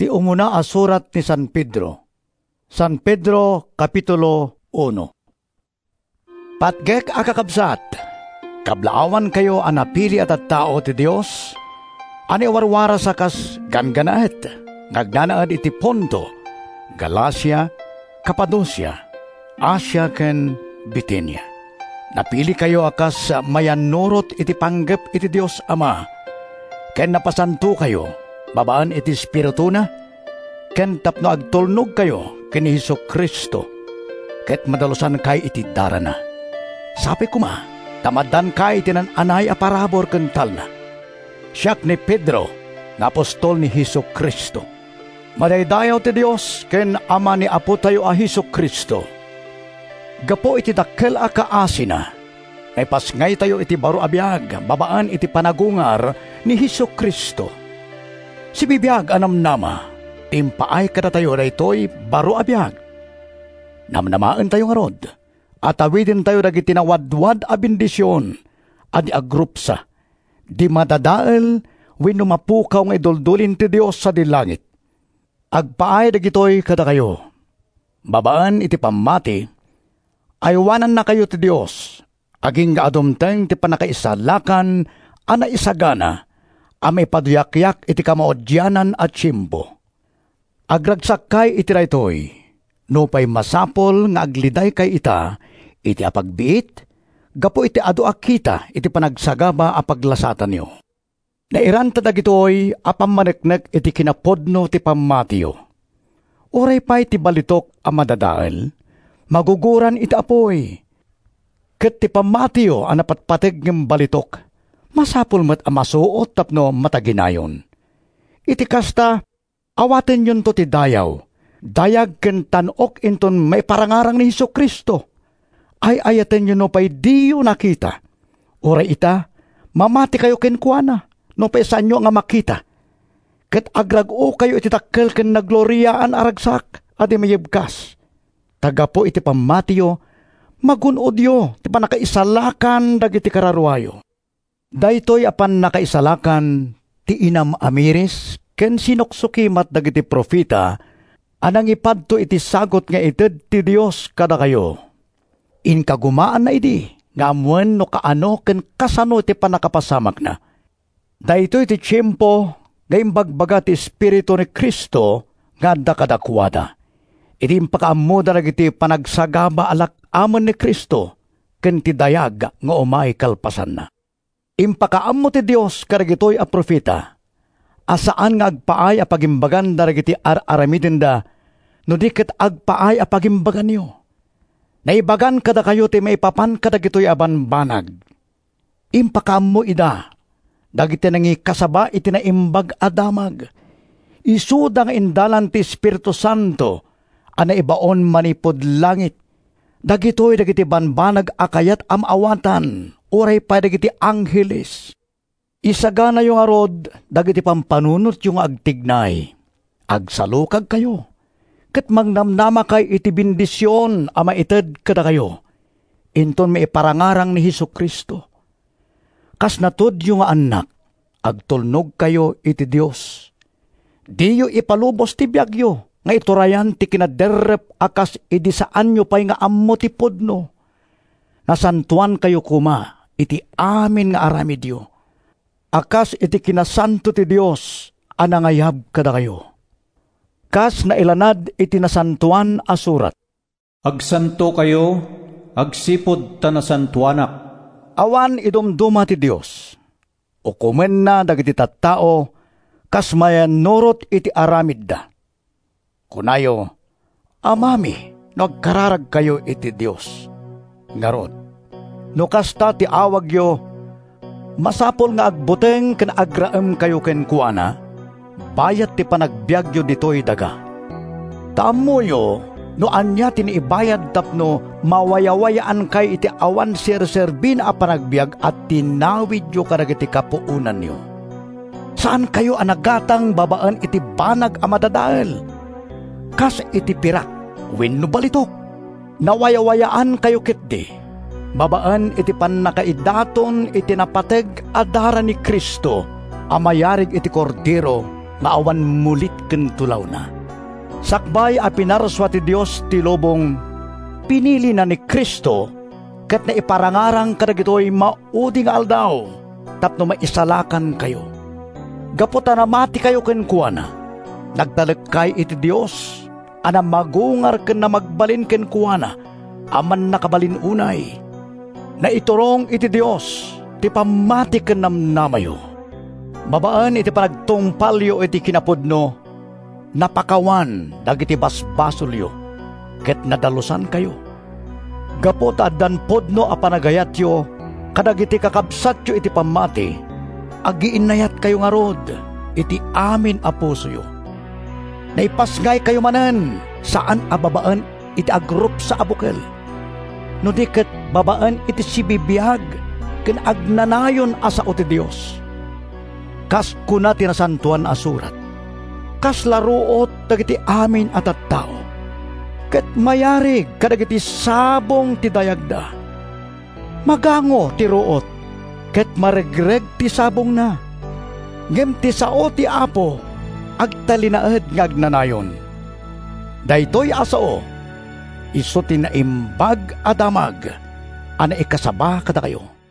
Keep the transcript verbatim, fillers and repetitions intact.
Ti umuna a surat ni San Pedro. San Pedro, Kapitulo uno. Patgek akakabsat, kablaawan kayo ang napili at at tao ti Dios, ani warwara sa kas ganganaet, ngagnanaad iti Ponto, Galacia, Cappadocia, Asia ken Bithynia. Napili kayo akas mayanurot iti panggep iti Dios Ama, ken napasanto kayo, babaan iti Espiritu na, ken tapno agtulnog kayo ken ni Hesus Kristo, ket madalusan kay iti darana. Sabi ko ma, tamadan kay iti nan anay aparabor ken talna. Siak ni Pedro, nga apostol ni Hesus Kristo. Madaydayaw ti Dios ken Ama ni Apo tayo a Hesus Kristo. Gapo iti dakkel a kaasina, ay pasngay tayo iti baro abiyag, babaan iti panagungar ni Hesus Kristo. Si bibiyag anamnama, timpaay kada tayo na ito'y baro abiyag. Namnamaan tayo nga rod, at awidin tayo dagiti nawadwad a bendisyon, adi agrupsa, di madadael, wenno mapukaw nga iduldulin ti Dios sa dilangit. Agpaay dagitoy kada kayo. Babaan iti pamati, aywanan na kayo ti Dios, aging adumteng ti panakaisalakan, ana isagana, amay paduyakyak iti kamaodyanan at tsimbo. Agragsak kay iti raytoy, no pay masapol nga agliday kay ita, iti apagbiit, gapo iti adu akita iti panagsagaba apaglasatan nyo. Nairanta dagitoy apamaneknek iti kinapodno ti pamatiyo. Uray pa'y ti balitok a madadael, maguguran iti apoy. Ket ti pamatiyo ang napatpateg ng balitok, masapul met amasuot tapno mataginayon. Iti kasta, awaten yun to ti dayaw, dayag ken tanok inton may parangarang ni Hesus Kristo. Ay ayaten yun no pa'y diyo nakita. Uray ita, mamati kayo ken kuana, no pa'y sanyo nga makita. Ket agrago kayo iti takkel ken nagloriyaan aragsak, adi mayibkas. Taga po iti pamatiyo, magunodyo, ti panakaisalakan dagiti kararwayo. Daytoy apan nakaisalakan, ti inam Amiris, ken sinoksukimat dagiti profita, anang ipadto iti sagot nga ited ti Dios kada kayo. Inkagumaan na idi, nga amwen no kaano ken kasano ti panakapasamak na. Daytoy ti tiyempo, nga imbagbaga ti Espiritu ni Kristo, nga da kadakwada. Iti impakaammo daragiti panagsagaba alak amon ni Kristo, ken ti dayag nga umay kalpasan na. Impakaammo ti Dios karagitoy a profita, asaan nga agpaay a pagimbagan daragiti ar-aramidin da, no diket agpaay a pagimbagan niyo. Naibagan kada kayo ti maipapan kadagitoy aban banag. Impakaammo ida, dagiti nangi kasaba iti naimbag adamag. Isuda nga indalan ti Espiritu Santo, ana ibaon manipod langit. Dagitoy dagiti banbanag akayat amawatan, uray pa dagiti angheles. Isagana yung arod, dagiti pampanunot yung agtignay. Agsalukag kayo. Ket magnamnama kay iti bendisyon ama ited kada kayo. Inton may parangarang ni Hesus Kristo. Kas natud yung anak, agtulnog kayo iti Dios. Diyo ipalubos ti biagyo, nga iturayan ti kinaderrep akas idi saan nyo pa'y nga ammo ti podno. Nasantuan kayo kuma, iti amin nga aramidyo. Akas iti kinasanto ti Dios, anangayab kada kayo. Kas na ilanad iti nasantuan asurat. Agsanto kayo, agsipod ta nasantuanak. Awan idumduma ti Dios. Ukumen na dagiti tattao, kas mayan nurot iti aramid da. Kunayo, amami, nagkararag kayo iti Dios. Ngarod, no kasta ti awag yo, masapol nga agbuteng ken agraem kayo ken kuana, bayat ti panagbiagyo ditoy daga. Taammo yo, no anya tinibayad tapno mawayawayaan kay iti awan sir-serbin a panagbiag at tinawid yo karagiti kapuunan yo. Saan kayo anagatang babaan iti banag a madadael? Kas iti pirak, wenno balitok. Nawayawayaan kayo kitdi. Babaan iti panakaidaton iti napateg adara ni Kristo, amayarig iti kordero, maawan mulit ken tulaw na. Sakbay a pinarswa ti Dios ti lobong pinili na ni Kristo ket na iparangarang kadagitoy maudi nga aldaw tapno maisalakan kayo. Gaputa na mati kayo ken kuana. Nagtalekay iti Dios ana magungar ken na magbalin ken kuana aman nakabalin unay. Na iturong iti Dios ti pamati ken namnamayo. Babaan iti panagtungpalyo iti kinapudno napakawan dagiti basbasolyo ket nadalusan kayo. Gapot addan podno a panagayatyo kadagiti kakabsatyo iti pamati agiinayat kayo nga rod iti amin a pusoyo. Naipasngay kayo manen saan a babaan iti agrup sa abukel. No di ket babaan iti sibibiyag ken agnanayon asa ti Dios. Kas kuna tinasantuan a surat. Kas laruot dagiti amin at at tao. Ket mayarig kadagiti sabong ti dayagda. Magango ti ruot, ket maregreg ti sabong na. Ngem ti sao ti Apo, agtalinaed ngagnanayon. Daytoy asao, iso ti naimbag adamag, ana ikasaba kada kayo.